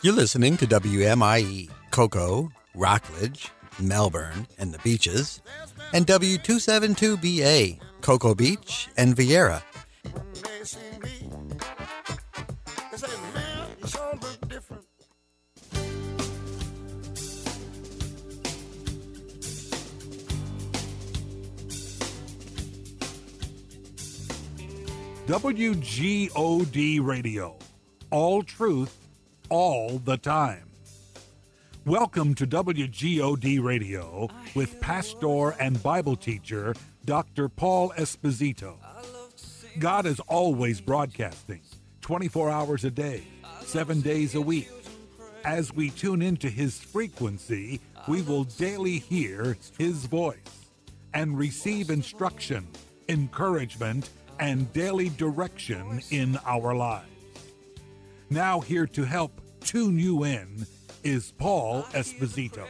You're listening to WMIE, Cocoa, Rockledge, Melbourne, and the Beaches, and W272BA, Cocoa Beach and Vieira. WGOD Radio. All truth, all the time. Welcome to WGOD Radio with pastor and Bible teacher Dr. Paul Esposito. God is always broadcasting 24 hours a day, 7 days a week. As we tune into his frequency, we will daily hear his voice and receive instruction, encouragement, and daily direction in our lives. Now here to help tune you in is Paul Esposito.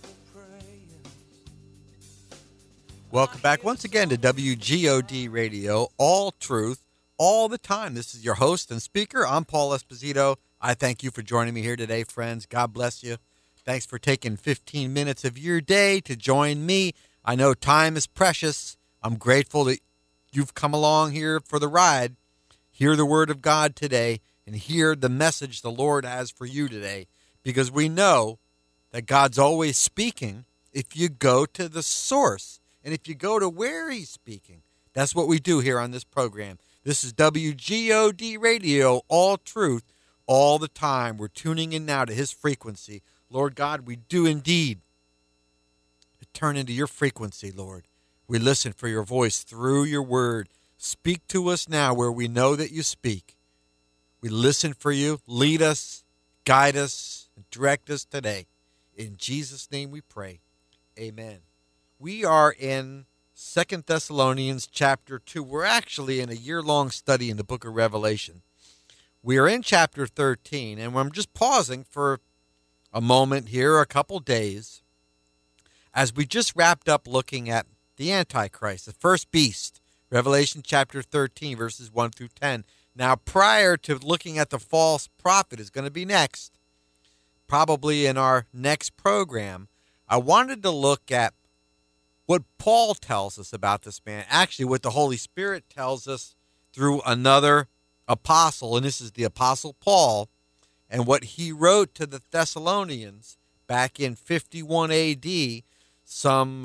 Welcome back once again to WGOD Radio, all truth, all the time. This is your host and speaker. I'm Paul Esposito. I thank you for joining me here today, friends. God bless you. Thanks for taking 15 minutes of your day to join me. I know time is precious. I'm grateful that you've come along here for the ride. Hear the word of God today and hear the message the Lord has for you today, because we know that God's always speaking if you go to the source and if you go to where he's speaking. That's what we do here on this program. This is WGOD Radio, all truth, all the time. We're tuning in now to his frequency. Lord God, we do indeed turn into your frequency, Lord. We listen for your voice through your word. Speak to us now where we know that you speak. We listen for you. Lead us, guide us, and direct us today. In Jesus' name we pray. Amen. We are in 2 Thessalonians chapter 2. We're actually in a year-long study in the book of Revelation. We are in chapter 13, and I'm just pausing for a moment here, a couple days, as we just wrapped up looking at the Antichrist, the first beast, Revelation chapter 13, verses 1 through 10. Now, prior to looking at the false prophet is going to be next, probably in our next program, I wanted to look at what Paul tells us about this man, actually what the Holy Spirit tells us through another apostle, and this is the Apostle Paul, and what he wrote to the Thessalonians back in 51 A.D., some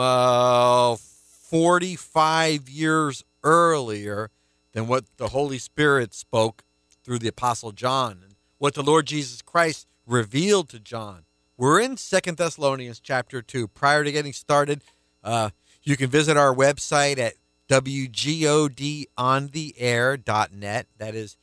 45 years earlier than what the Holy Spirit spoke through the Apostle John and what the Lord Jesus Christ revealed to John. We're in 2 Thessalonians chapter 2. Prior to getting started, you can visit our website at wgodontheair.net. That is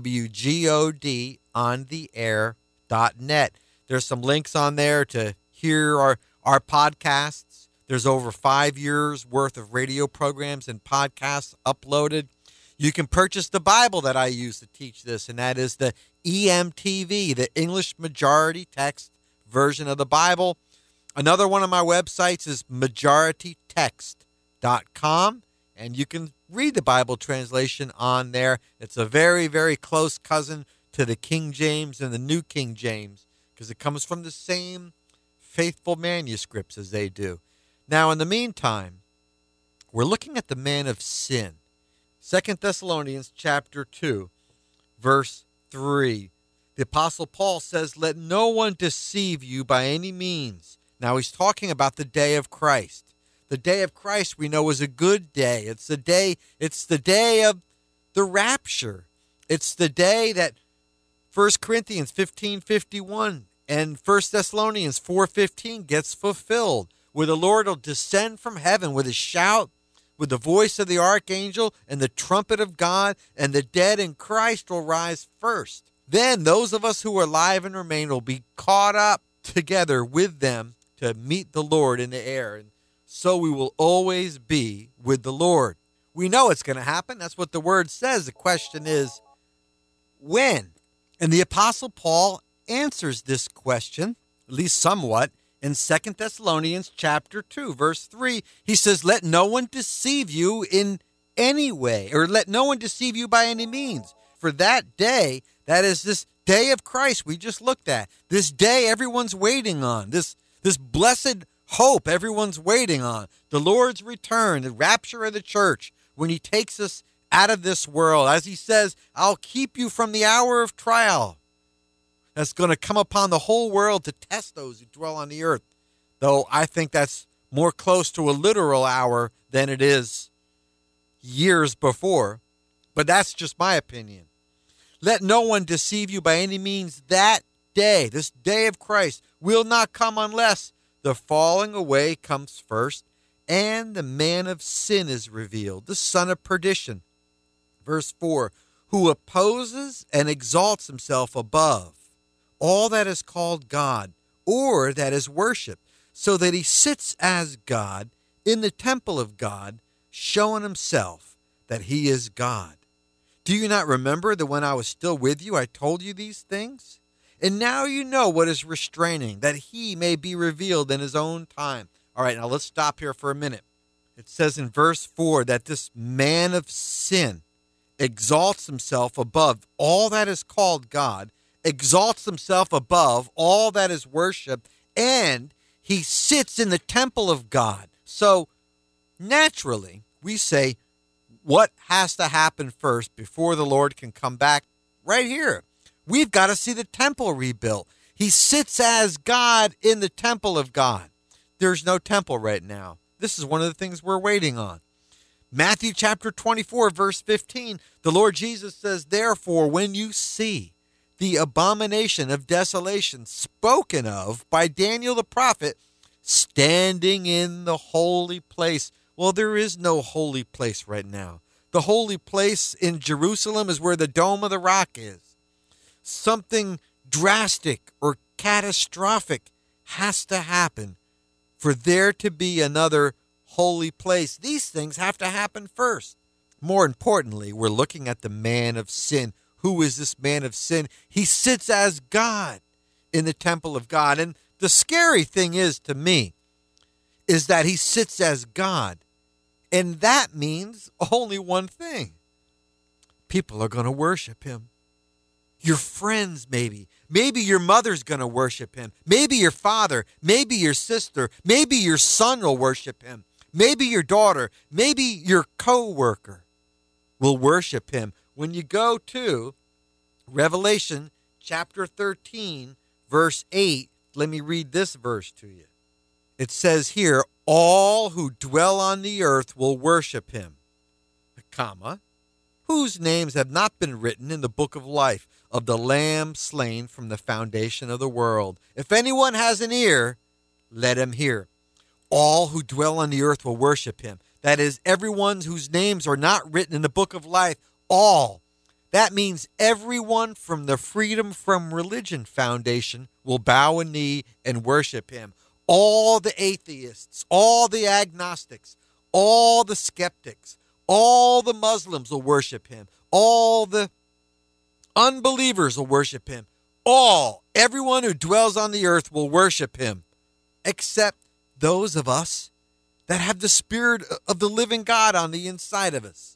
wgodontheair.net. There's some links on there to hear our podcasts. There's over 5 years worth of radio programs and podcasts uploaded. You can purchase the Bible that I use to teach this, and that is the EMTV, the English Majority Text version of the Bible. Another one of my websites is majoritytext.com, and you can read the Bible translation on there. It's a very, very close cousin to the King James and the New King James, because it comes from the same faithful manuscripts as they do. Now, in the meantime, we're looking at the man of sin. 2 Thessalonians chapter 2, verse 3. The Apostle Paul says, "Let no one deceive you by any means." Now, he's talking about the day of Christ. The day of Christ, we know, is a good day. It's the day of the rapture. It's the day that 1 Corinthians 15:51 and 1 Thessalonians 4:15 gets fulfilled, where the Lord will descend from heaven with a shout, with the voice of the archangel and the trumpet of God, and the dead in Christ will rise first. Then those of us who are alive and remain will be caught up together with them to meet the Lord in the air. And so we will always be with the Lord. We know it's going to happen. That's what the word says. The question is, when? And the Apostle Paul answers this question, at least somewhat, in 2 Thessalonians chapter 2, verse 3. He says, "Let no one deceive you in any way, or let no one deceive you by any means. For that day," that is this day of Christ we just looked at, this day everyone's waiting on, this blessed hope everyone's waiting on, the Lord's return, the rapture of the church, when he takes us out of this world. As he says, I'll keep you from the hour of trial that's going to come upon the whole world to test those who dwell on the earth. Though I think that's more close to a literal hour than it is years before. But that's just my opinion. Let no one deceive you by any means. That day, this day of Christ, will not come unless the falling away comes first, and the man of sin is revealed, the son of perdition. Verse 4, who opposes and exalts himself above all that is called God, or that is worshipped, so that he sits as God in the temple of God, showing himself that he is God. Do you not remember that when I was still with you, I told you these things? And now you know what is restraining, that he may be revealed in his own time. All right, now let's stop here for a minute. It says in verse 4 that this man of sin exalts himself above all that is called God, exalts himself above all that is worshipped, and he sits in the temple of God. So naturally, we say, what has to happen first before the Lord can come back? Right here. We've got to see the temple rebuilt. He sits as God in the temple of God. There's no temple right now. This is one of the things we're waiting on. Matthew chapter 24, verse 15, the Lord Jesus says, therefore, when you see the abomination of desolation spoken of by Daniel the prophet standing in the holy place. Well, there is no holy place right now. The holy place in Jerusalem is where the Dome of the Rock is. Something drastic or catastrophic has to happen for there to be another holy place. These things have to happen first. More importantly, we're looking at the man of sin. Who is this man of sin? He sits as God in the temple of God. And the scary thing is, to me, is that he sits as God. And that means only one thing. People are going to worship him. Your friends, maybe. Maybe your mother's going to worship him. Maybe your father. Maybe your sister. Maybe your son will worship him. Maybe your daughter. Maybe your co-worker will worship him. When you go to Revelation chapter 13, verse 8, let me read this verse to you. It says here, all who dwell on the earth will worship him, comma, whose names have not been written in the book of life of the Lamb slain from the foundation of the world. If anyone has an ear, let him hear. All who dwell on the earth will worship him. That is, everyone whose names are not written in the book of life, all. That means everyone from the Freedom from Religion Foundation will bow a knee and worship him. All the atheists, all the agnostics, all the skeptics, all the Muslims will worship him. All the unbelievers will worship him. Everyone who dwells on the earth will worship him, except those of us that have the Spirit of the living God on the inside of us.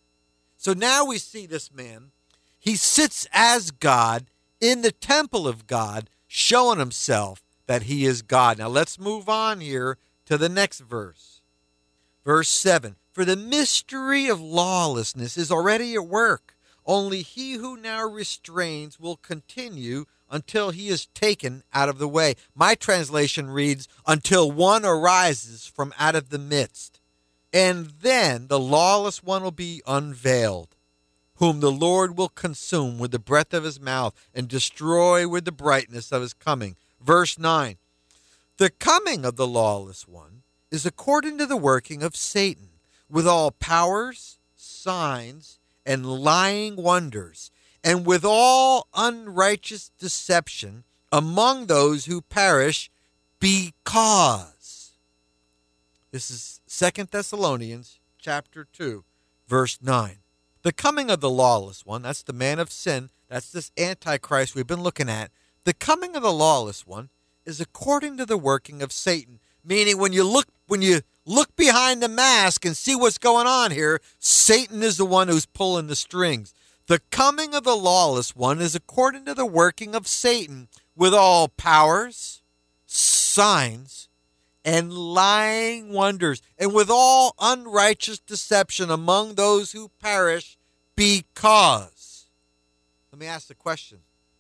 So now we see this man. He sits as God in the temple of God, showing himself that he is God. Now let's move on here to the next verse. Verse 7, for the mystery of lawlessness is already at work. Only he who now restrains will continue until he is taken out of the way. My translation reads, until one arises from out of the midst. And then the lawless one will be unveiled, whom the Lord will consume with the breath of his mouth and destroy with the brightness of his coming. Verse 9, the coming of the lawless one is according to the working of Satan, with all powers, signs, and lying wonders, and with all unrighteous deception among those who perish, because. This is 2 Thessalonians chapter 2, verse 9. The coming of the lawless one, that's the man of sin, that's this Antichrist we've been looking at. The coming of the lawless one is according to the working of Satan, meaning when you look behind the mask and see what's going on here, Satan is the one who's pulling the strings. The coming of the lawless one is according to the working of Satan with all powers, signs, and lying wonders, and with all unrighteous deception among those who perish, because. Let me ask the question.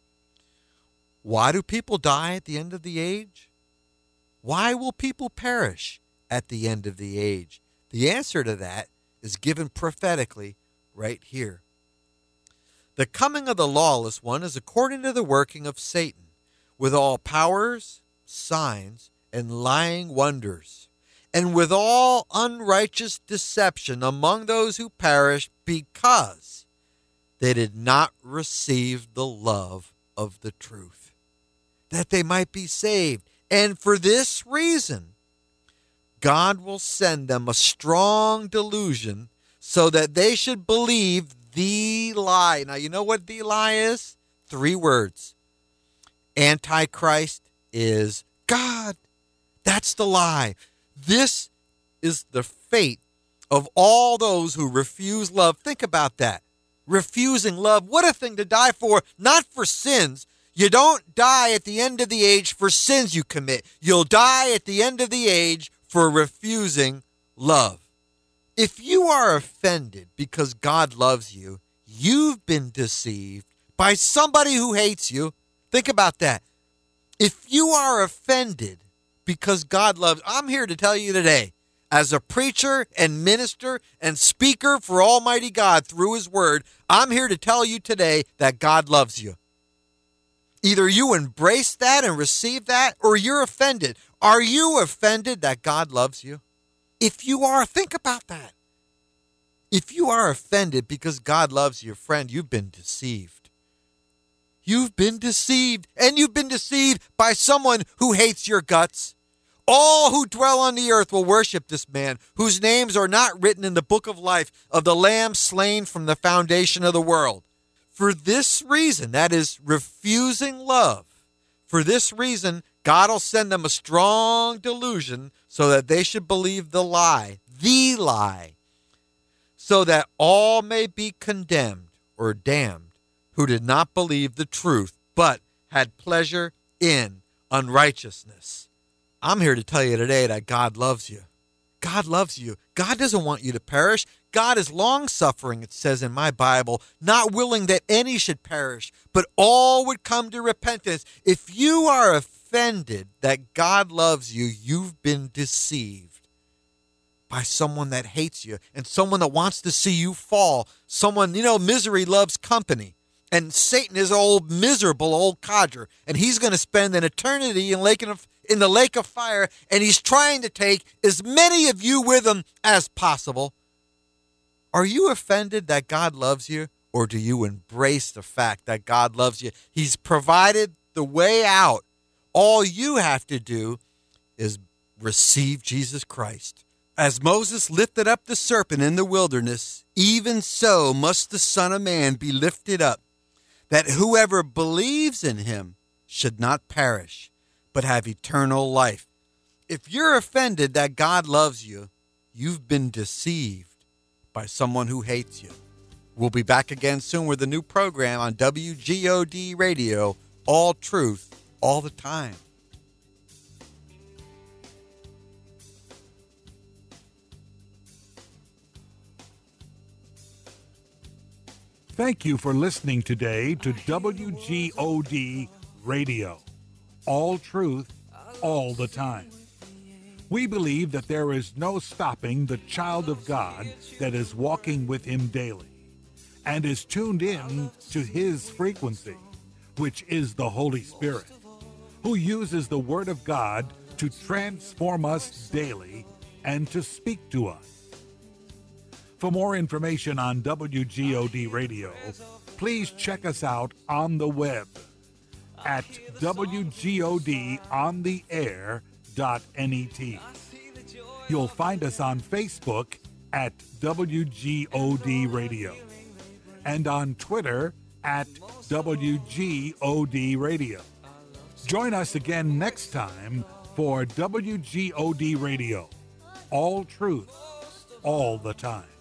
Why do people die at the end of the age? Why will people perish at the end of the age? The answer to that is given prophetically right here. The coming of the lawless one is according to the working of Satan, with all powers, signs, and lying wonders, and with all unrighteous deception among those who perish, because they did not receive the love of the truth, that they might be saved. And for this reason, God will send them a strong delusion so that they should believe the lie. Now, you know what the lie is? 3 words. Antichrist is God. That's the lie. This is the fate of all those who refuse love. Think about that. Refusing love. What a thing to die for. Not for sins. You don't die at the end of the age for sins you commit. You'll die at the end of the age for refusing love. If you are offended because God loves you, you've been deceived by somebody who hates you. Think about that. If you are offended because God loves, I'm here to tell you today, as a preacher and minister and speaker for Almighty God through His Word, I'm here to tell you today that God loves you. Either you embrace that and receive that, or you're offended. Are you offended that God loves you? If you are, think about that. If you are offended because God loves you, friend, you've been deceived. You've been deceived, and you've been deceived by someone who hates your guts. All who dwell on the earth will worship this man, whose names are not written in the book of life of the Lamb slain from the foundation of the world. For this reason, that is, refusing love, for this reason, God will send them a strong delusion so that they should believe the lie, so that all may be condemned or damned who did not believe the truth, but had pleasure in unrighteousness. I'm here to tell you today that God loves you. God loves you. God doesn't want you to perish. God is long-suffering, it says in my Bible, not willing that any should perish, but all would come to repentance. If you are offended that God loves you, you've been deceived by someone that hates you and someone that wants to see you fall. Someone, misery loves company. And Satan is an old, miserable old codger, and he's going to spend an eternity in the lake of fire, and he's trying to take as many of you with him as possible. Are you offended that God loves you, or do you embrace the fact that God loves you? He's provided the way out. All you have to do is receive Jesus Christ. As Moses lifted up the serpent in the wilderness, even so must the Son of Man be lifted up, that whoever believes in him should not perish, but have eternal life. If you're offended that God loves you, you've been deceived by someone who hates you. We'll be back again soon with a new program on WGOD Radio, All Truth, All the Time. Thank you for listening today to WGOD Radio. All truth, all the time. We believe that there is no stopping the child of God that is walking with Him daily and is tuned in to His frequency, which is the Holy Spirit, who uses the Word of God to transform us daily and to speak to us. For more information on WGOD Radio, please check us out on the web at WGODontheair.net. You'll find us on Facebook at WGOD Radio and on Twitter at WGOD Radio. Join us again next time for WGOD Radio. All truth, all the time.